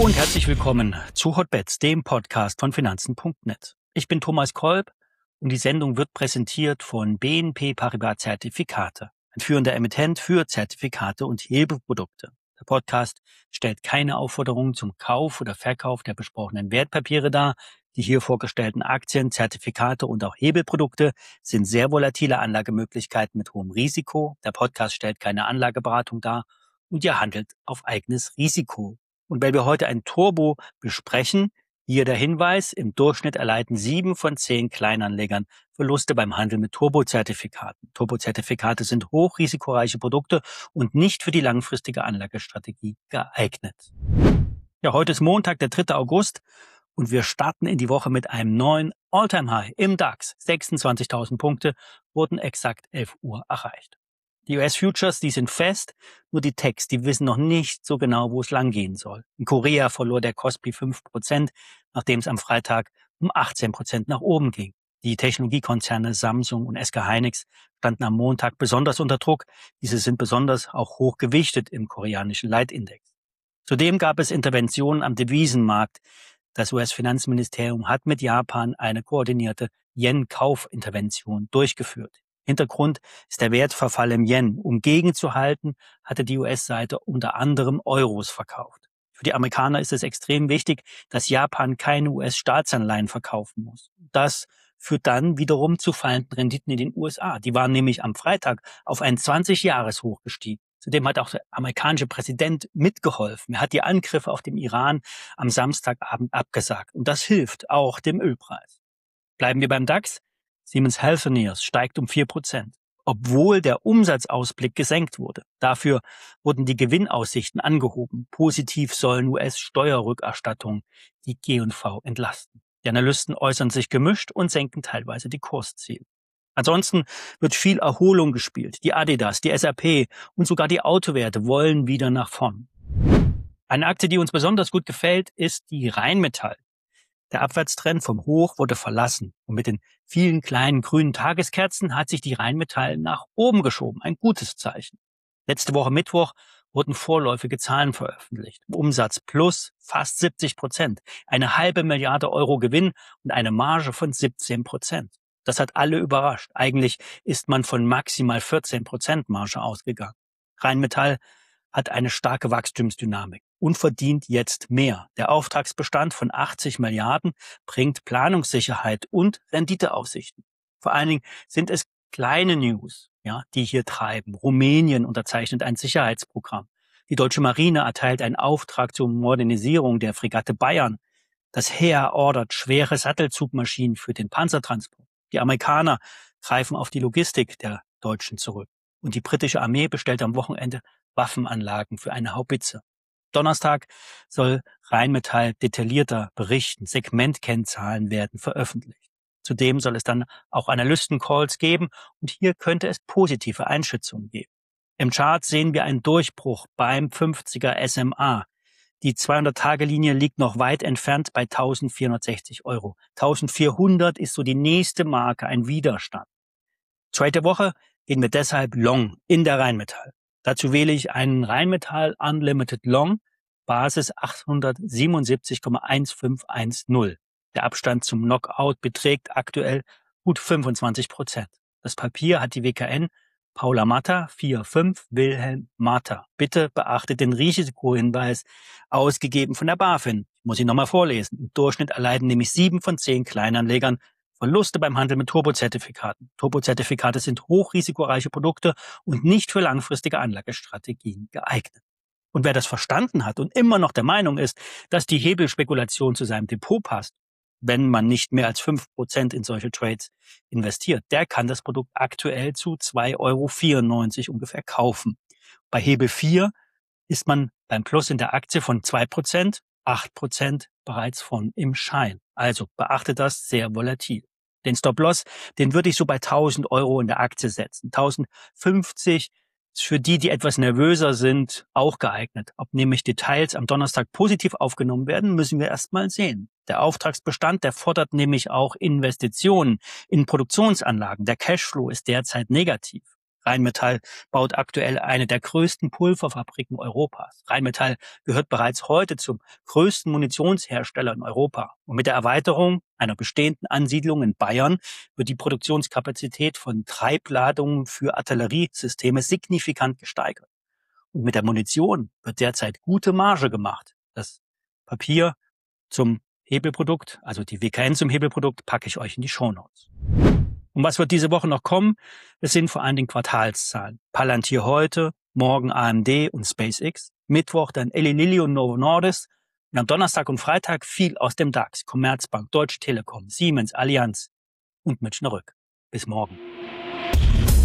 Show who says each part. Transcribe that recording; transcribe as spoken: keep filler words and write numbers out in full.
Speaker 1: und herzlich willkommen zu Hotbets, dem Podcast von Finanzen Punkt net. Ich bin Thomas Kolb und die Sendung wird präsentiert von B N P Paribas Zertifikate, ein führender Emittent für Zertifikate und Hebelprodukte. Der Podcast stellt keine Aufforderung zum Kauf oder Verkauf der besprochenen Wertpapiere dar. Die hier vorgestellten Aktien, Zertifikate und auch Hebelprodukte sind sehr volatile Anlagemöglichkeiten mit hohem Risiko. Der Podcast stellt keine Anlageberatung dar und ihr handelt auf eigenes Risiko. Und weil wir heute ein Turbo besprechen, hier der Hinweis, im Durchschnitt erleiden sieben von zehn Kleinanlegern Verluste beim Handel mit Turbozertifikaten. Turbozertifikate sind hochrisikoreiche Produkte und nicht für die langfristige Anlagestrategie geeignet. Ja, heute ist Montag, der dritte August und wir starten in die Woche mit einem neuen All-Time-High im DAX. sechsundzwanzigtausend Punkte wurden exakt elf Uhr erreicht. Die U S-Futures, die sind fest, nur die Techs, die wissen noch nicht so genau, wo es langgehen soll. In Korea verlor der Kospi fünf Prozent, nachdem es am Freitag um achtzehn Prozent nach oben ging. Die Technologiekonzerne Samsung und S K Hynix standen am Montag besonders unter Druck. Diese sind besonders auch hoch gewichtet im koreanischen Leitindex. Zudem gab es Interventionen am Devisenmarkt. Das U S-Finanzministerium hat mit Japan eine koordinierte Yen-Kaufintervention durchgeführt. Hintergrund ist der Wertverfall im Yen. Um gegenzuhalten, hatte die U S-Seite unter anderem Euros verkauft. Für die Amerikaner ist es extrem wichtig, dass Japan keine U S-Staatsanleihen verkaufen muss. Das führt dann wiederum zu fallenden Renditen in den U S A. Die waren nämlich am Freitag auf ein zwanzig-Jahres-Hoch gestiegen. Zudem hat auch der amerikanische Präsident mitgeholfen. Er hat die Angriffe auf den Iran am Samstagabend abgesagt. Und das hilft auch dem Ölpreis. Bleiben wir beim DAX. Siemens Healthineers steigt um vier Prozent, obwohl der Umsatzausblick gesenkt wurde. Dafür wurden die Gewinnaussichten angehoben. Positiv sollen U S-Steuerrückerstattungen die G und V entlasten. Die Analysten äußern sich gemischt und senken teilweise die Kursziele. Ansonsten wird viel Erholung gespielt. Die Adidas, die S A P und sogar die Autowerte wollen wieder nach vorn. Eine Aktie, die uns besonders gut gefällt, ist die Rheinmetall. Der Abwärtstrend vom Hoch wurde verlassen und mit den vielen kleinen grünen Tageskerzen hat sich die Rheinmetall nach oben geschoben. Ein gutes Zeichen. Letzte Woche Mittwoch wurden vorläufige Zahlen veröffentlicht. Umsatz plus fast siebzig Prozent, eine halbe Milliarde Euro Gewinn und eine Marge von siebzehn Prozent. Das hat alle überrascht. Eigentlich ist man von maximal vierzehn Prozent Marge ausgegangen. Rheinmetall hat eine starke Wachstumsdynamik und verdient jetzt mehr. Der Auftragsbestand von achtzig Milliarden bringt Planungssicherheit und Renditeaussichten. Vor allen Dingen sind es kleine News, ja, die hier treiben. Rumänien unterzeichnet ein Sicherheitsprogramm. Die deutsche Marine erteilt einen Auftrag zur Modernisierung der Fregatte Bayern. Das Heer ordert schwere Sattelzugmaschinen für den Panzertransport. Die Amerikaner greifen auf die Logistik der Deutschen zurück. Und die britische Armee bestellt am Wochenende Waffenanlagen für eine Haubitze. Donnerstag soll Rheinmetall detaillierter berichten. Segmentkennzahlen werden veröffentlicht. Zudem soll es dann auch Analystencalls geben und hier könnte es positive Einschätzungen geben. Im Chart sehen wir einen Durchbruch beim fünfziger S M A. Die zweihundert-Tage-Linie liegt noch weit entfernt bei eintausendvierhundertsechzig Euro. eintausendvierhundert ist so die nächste Marke, ein Widerstand. Zweite Woche gehen wir deshalb long in der Rheinmetall. Dazu wähle ich einen Rheinmetall Unlimited Long, Basis achthundertsiebenundsiebzig Komma fünfzehn zehn. Der Abstand zum Knockout beträgt aktuell gut fünfundzwanzig Prozent. Das Papier hat die W K N Paula Matter vier fünf Wilhelm Matter. Bitte beachtet den Risikohinweis, ausgegeben von der BaFin. Ich muss ihn nochmal vorlesen. Im Durchschnitt erleiden nämlich sieben von zehn Kleinanlegern Verluste beim Handel mit Turbozertifikaten. Turbozertifikate sind hochrisikoreiche Produkte und nicht für langfristige Anlagestrategien geeignet. Und wer das verstanden hat und immer noch der Meinung ist, dass die Hebelspekulation zu seinem Depot passt, wenn man nicht mehr als fünf Prozent in solche Trades investiert, der kann das Produkt aktuell zu zwei Euro vierundneunzig ungefähr kaufen. Bei Hebel vier ist man beim Plus in der Aktie von zwei Prozent, acht Prozent bereits von im Schein. Also beachtet das, sehr volatil. Den Stop-Loss, den würde ich so bei tausend Euro in der Aktie setzen. tausendfünfzig ist für die, die etwas nervöser sind, auch geeignet. Ob nämlich Details am Donnerstag positiv aufgenommen werden, müssen wir erst mal sehen. Der Auftragsbestand, der fordert nämlich auch Investitionen in Produktionsanlagen. Der Cashflow ist derzeit negativ. Rheinmetall baut aktuell eine der größten Pulverfabriken Europas. Rheinmetall gehört bereits heute zum größten Munitionshersteller in Europa. Und mit der Erweiterung einer bestehenden Ansiedlung in Bayern wird die Produktionskapazität von Treibladungen für Artilleriesysteme signifikant gesteigert. Und mit der Munition wird derzeit gute Marge gemacht. Das Papier zum Hebelprodukt, also die W K N zum Hebelprodukt, packe ich euch in die Shownotes. Und was wird diese Woche noch kommen? Es sind vor allen Dingen Quartalszahlen. Palantir heute, morgen A M D und SpaceX. Mittwoch dann Eli Lilly und Novo Nordisk. Und am Donnerstag und Freitag viel aus dem DAX. Commerzbank, Deutsche Telekom, Siemens, Allianz und Münchner Rück. Bis morgen.